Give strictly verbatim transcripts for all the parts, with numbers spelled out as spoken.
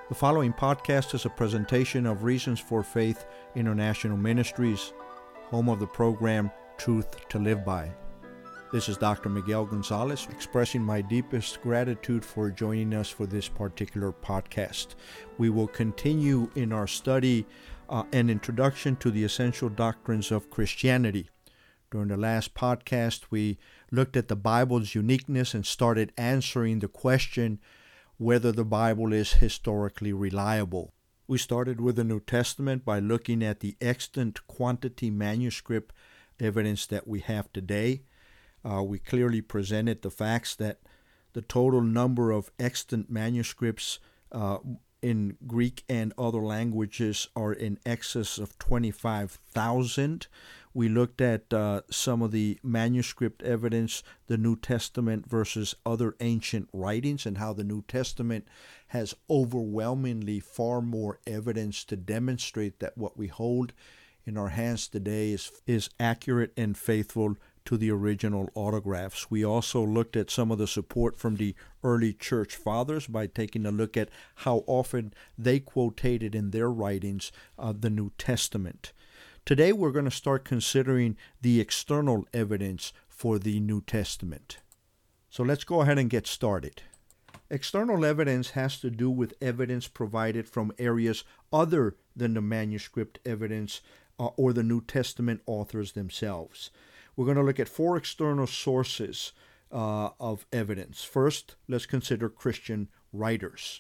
The following podcast is a presentation of Reasons for Faith International Ministries, home of the program Truth to Live By. This is Doctor Miguel Gonzalez expressing my deepest gratitude for joining us for this particular podcast. We will continue in our study uh, an introduction to the essential doctrines of Christianity. During the last podcast, we looked at the Bible's uniqueness and started answering the question whether the Bible is historically reliable. We started with the New Testament by looking at the extant quantity manuscript evidence that we have today. Uh, we clearly presented the facts that the total number of extant manuscripts uh, in Greek and other languages are in excess of twenty-five thousand. We looked at uh, some of the manuscript evidence, the New Testament versus other ancient writings, and how the New Testament has overwhelmingly far more evidence to demonstrate that what we hold in our hands today is, is accurate and faithful to the original autographs. We also looked at some of the support from the early church fathers by taking a look at how often they quoted in their writings uh, the New Testament. Today we're going to start considering the external evidence for the New Testament. So let's go ahead and get started. External evidence has to do with evidence provided from areas other than the manuscript evidence uh, or the New Testament authors themselves. We're going to look at four external sources uh, of evidence. First, let's consider Christian writers.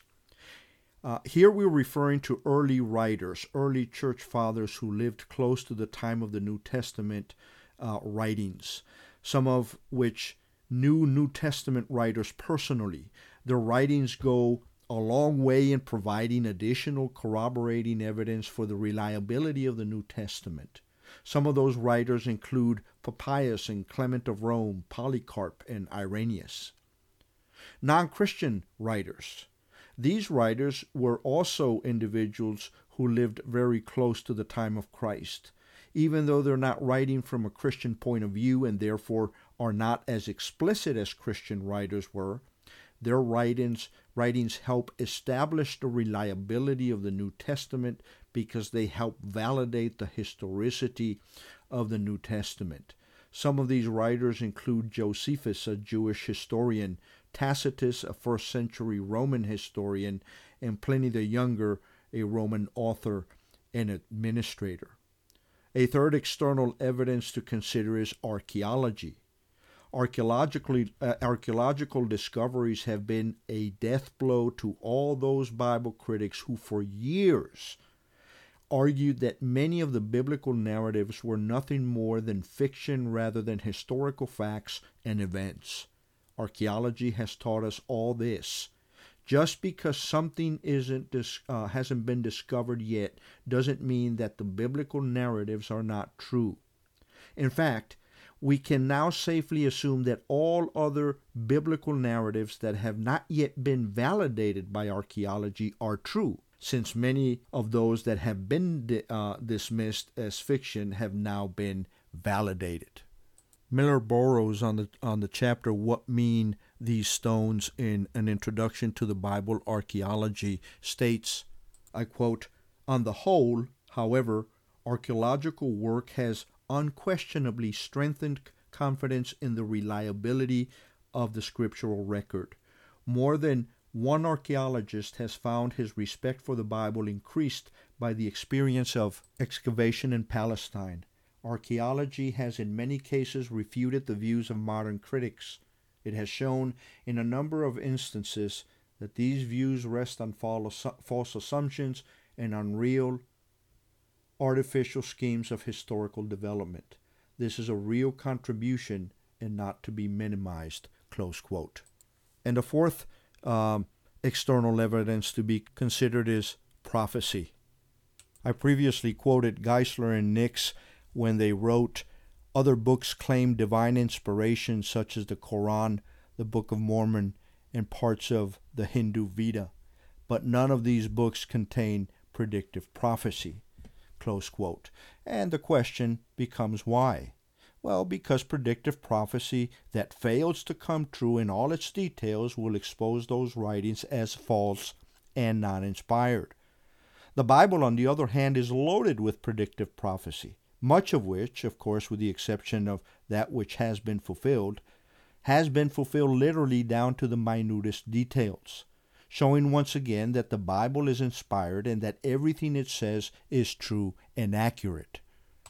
Uh, here we're referring to early writers, early church fathers who lived close to the time of the New Testament uh, writings, some of which knew New Testament writers personally. Their writings go a long way in providing additional corroborating evidence for the reliability of the New Testament. Some of those writers include Papias and Clement of Rome, Polycarp, and Irenaeus. Non-Christian writers. These writers were also individuals who lived very close to the time of Christ. Even though they're not writing from a Christian point of view and therefore are not as explicit as Christian writers were, their writings, writings help establish the reliability of the New Testament because they help validate the historicity of the New Testament. Some of these writers include Josephus, a Jewish historian, Tacitus, a first century Roman historian, and Pliny the Younger, a Roman author and administrator. A third external evidence to consider is archaeology. Archaeologically, uh, archaeological discoveries have been a death blow to all those Bible critics who for years argued that many of the biblical narratives were nothing more than fiction rather than historical facts and events. Archaeology has taught us all this. Just because something isn't dis- uh, hasn't been discovered yet doesn't mean that the biblical narratives are not true. In fact, we can now safely assume that all other biblical narratives that have not yet been validated by archaeology are true, since many of those that have been di- uh, dismissed as fiction have now been validated. Miller Burrows on the on the chapter What Mean These Stones in An Introduction to the Bible Archaeology states, I quote, "On the whole, however, archaeological work has unquestionably strengthened confidence in the reliability of the scriptural record. More than one archaeologist has found his respect for the Bible increased by the experience of excavation in Palestine. Archaeology has in many cases refuted the views of modern critics. It has shown in a number of instances that these views rest on false assumptions and unreal, artificial schemes of historical development. This is a real contribution and not to be minimized," close quote. And the fourth um, external evidence to be considered is prophecy. I previously quoted Geisler and Nix when they wrote, "Other books claim divine inspiration such as the Quran, the Book of Mormon, and parts of the Hindu Veda, but none of these books contain predictive prophecy," close quote. And the question becomes why? Well, because predictive prophecy that fails to come true in all its details will expose those writings as false and not inspired. The Bible, on the other hand, is loaded with predictive prophecy, much of which, of course, with the exception of that which has been fulfilled, has been fulfilled literally down to the minutest details, showing once again that the Bible is inspired and that everything it says is true and accurate.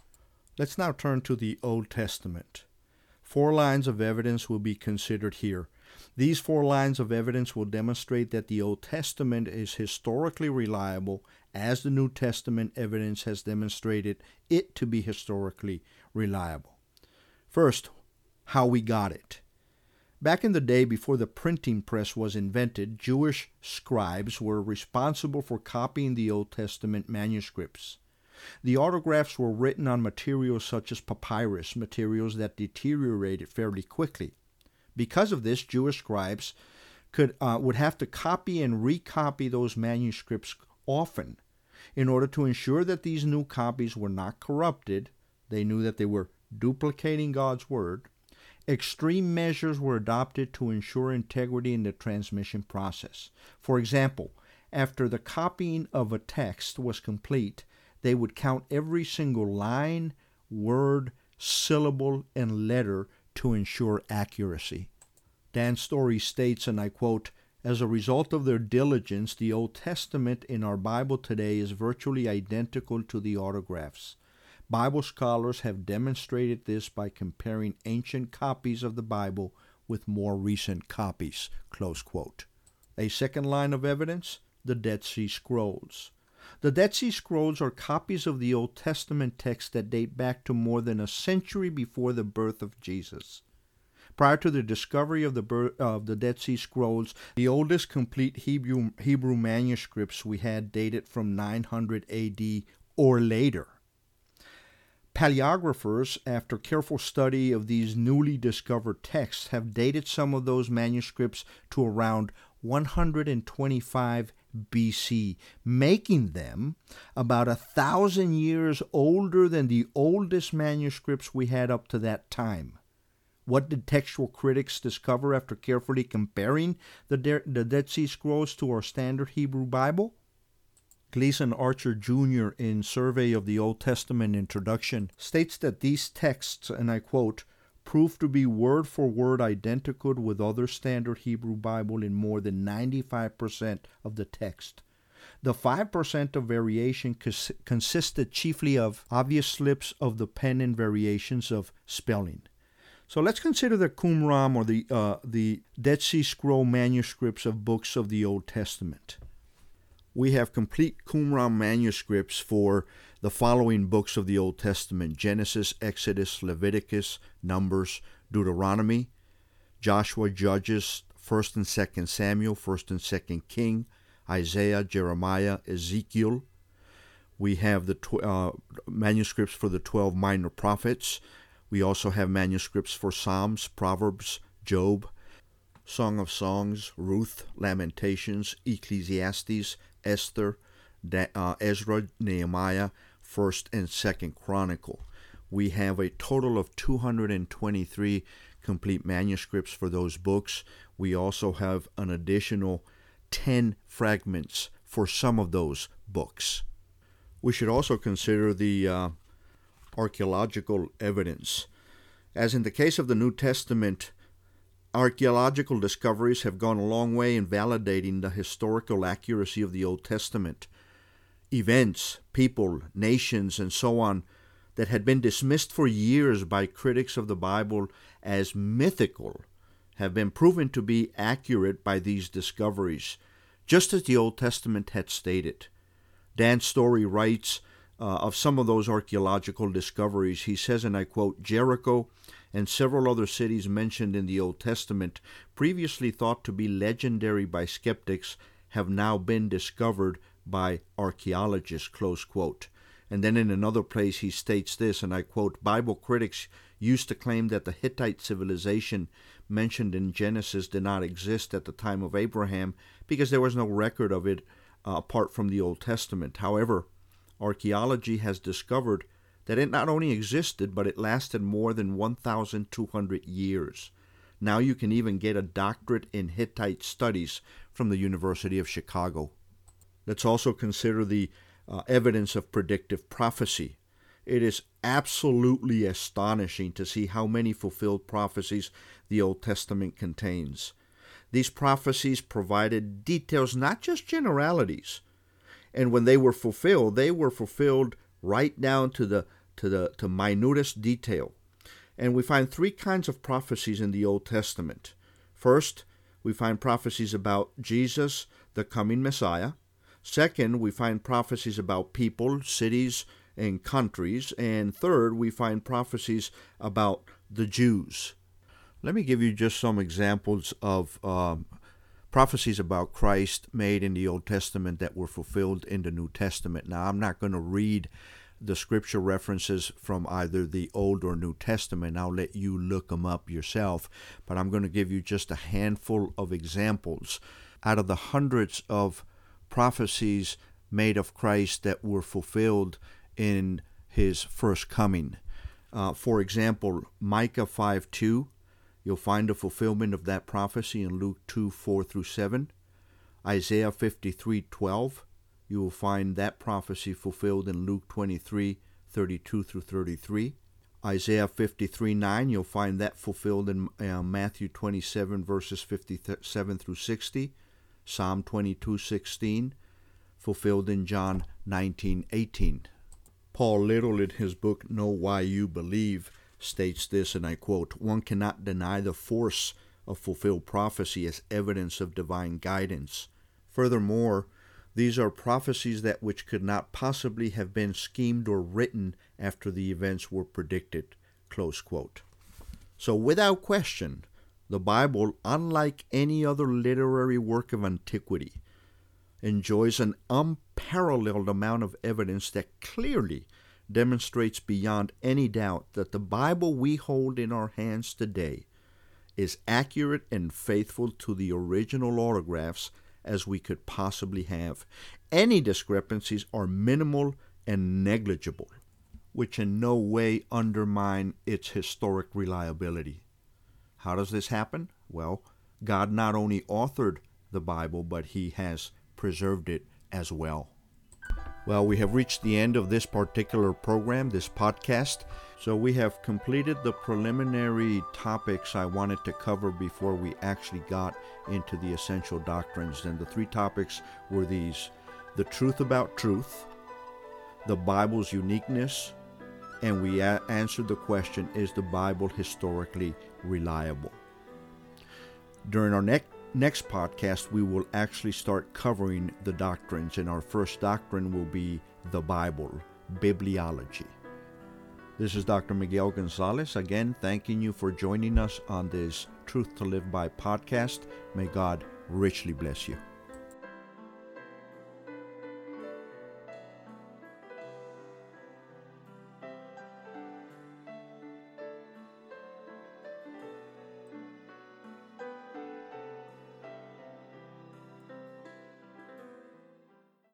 Let's now turn to the Old Testament. Four lines of evidence will be considered here. These four lines of evidence will demonstrate that the Old Testament is historically reliable, as the New Testament evidence has demonstrated it to be historically reliable. First, how we got it. Back in the day before the printing press was invented, Jewish scribes were responsible for copying the Old Testament manuscripts. The autographs were written on materials such as papyrus, materials that deteriorated fairly quickly. Because of this, Jewish scribes could uh, would have to copy and recopy those manuscripts often in order to ensure that these new copies were not corrupted. They knew that they were duplicating God's word. Extreme measures were adopted to ensure integrity in the transmission process. For example, after the copying of a text was complete, they would count every single line, word, syllable, and letter to ensure accuracy. Dan Story states, and I quote, "As a result of their diligence, the Old Testament in our Bible today is virtually identical to the autographs. Bible scholars have demonstrated this by comparing ancient copies of the Bible with more recent copies." Close quote. A second line of evidence, the Dead Sea Scrolls. The Dead Sea Scrolls are copies of the Old Testament text that date back to more than a century before the birth of Jesus. Prior to the discovery of the birth of the Dead Sea Scrolls, the oldest complete Hebrew, Hebrew manuscripts we had dated from nine hundred A D or later. Paleographers, after careful study of these newly discovered texts, have dated some of those manuscripts to around one hundred twenty-five B C, making them about a thousand years older than the oldest manuscripts we had up to that time. What did textual critics discover after carefully comparing the, De- the Dead Sea Scrolls to our standard Hebrew Bible? Gleason Archer Junior in Survey of the Old Testament Introduction states that these texts, and I quote, "prove to be word for word identical with other standard Hebrew Bible in more than ninety-five percent of the text. The five percent of variation cons- consisted chiefly of obvious slips of the pen and variations of spelling." So let's consider the Qumran, or the uh, the Dead Sea Scroll manuscripts of books of the Old Testament. We have complete Qumran manuscripts for the following books of the Old Testament: Genesis, Exodus, Leviticus, Numbers, Deuteronomy, Joshua, Judges, First and Second Samuel, First and Second King, Isaiah, Jeremiah, Ezekiel. We have the tw- uh, manuscripts for the twelve minor prophets. We also have manuscripts for Psalms, Proverbs, Job, Song of Songs, Ruth, Lamentations, Ecclesiastes, Esther, uh, Ezra, Nehemiah, First and Second Chronicle. We have a total of two hundred twenty-three complete manuscripts for those books. We also have an additional ten fragments for some of those books. We should also consider the uh, archaeological evidence. As in the case of the New Testament, archaeological discoveries have gone a long way in validating the historical accuracy of the Old Testament. Events, people, nations, and so on that had been dismissed for years by critics of the Bible as mythical have been proven to be accurate by these discoveries, just as the Old Testament had stated. Dan Story writes uh, of some of those archaeological discoveries. He says, and I quote, "Jericho and several other cities mentioned in the Old Testament, previously thought to be legendary by skeptics, have now been discovered by archaeologists," close quote. And then in another place he states this, and I quote, "Bible critics used to claim that the Hittite civilization mentioned in Genesis did not exist at the time of Abraham because there was no record of it uh, apart from the Old Testament. However, archaeology has discovered that it not only existed, but it lasted more than one thousand two hundred years. Now you can even get a doctorate in Hittite studies from the University of Chicago." Let's also consider the uh, evidence of predictive prophecy. It is absolutely astonishing to see how many fulfilled prophecies the Old Testament contains. These prophecies provided details, not just generalities. And when they were fulfilled, they were fulfilled right down to the to the to minutest detail. And we find three kinds of prophecies in the Old Testament. First, we find prophecies about Jesus, the coming Messiah. Second, we find prophecies about people, cities, and countries. And third, we find prophecies about the Jews. Let me give you just some examples of um, prophecies about Christ made in the Old Testament that were fulfilled in the New Testament. Now, I'm not going to read the scripture references from either the Old or New Testament. I'll let you look them up yourself, but I'm going to give you just a handful of examples out of the hundreds of prophecies made of Christ that were fulfilled in his first coming. Uh, for example, Micah five two, you'll find the fulfillment of that prophecy in Luke two four through seven. Isaiah fifty-three twelve, you will find that prophecy fulfilled in Luke twenty-three thirty-two through thirty-three. Isaiah fifty-three nine, you'll find that fulfilled in uh, Matthew twenty-seven verses fifty-seven through sixty. Psalm twenty-two sixteen, fulfilled in John nineteen eighteen. Paul Little, in his book Know Why You Believe, states this, and I quote, "One cannot deny the force of fulfilled prophecy as evidence of divine guidance. Furthermore, these are prophecies that which could not possibly have been schemed or written after the events were predicted." Close quote. So without question, the Bible, unlike any other literary work of antiquity, enjoys an unparalleled amount of evidence that clearly demonstrates beyond any doubt that the Bible we hold in our hands today is accurate and faithful to the original autographs as we could possibly have. Any discrepancies are minimal and negligible, which in no way undermine its historic reliability. How does this happen? Well, God not only authored the Bible, but he has preserved it as well. Well, we have reached the end of this particular program, this podcast. So we have completed the preliminary topics I wanted to cover before we actually got into the essential doctrines. And the three topics were these: the truth about truth, the Bible's uniqueness, and we a- answered the question, is the Bible historically reliable? During our next Next podcast, we will actually start covering the doctrines, and our first doctrine will be the Bible, bibliology. This is Doctor Miguel Gonzalez, again thanking you for joining us on this Truth to Live By podcast. May God richly bless you.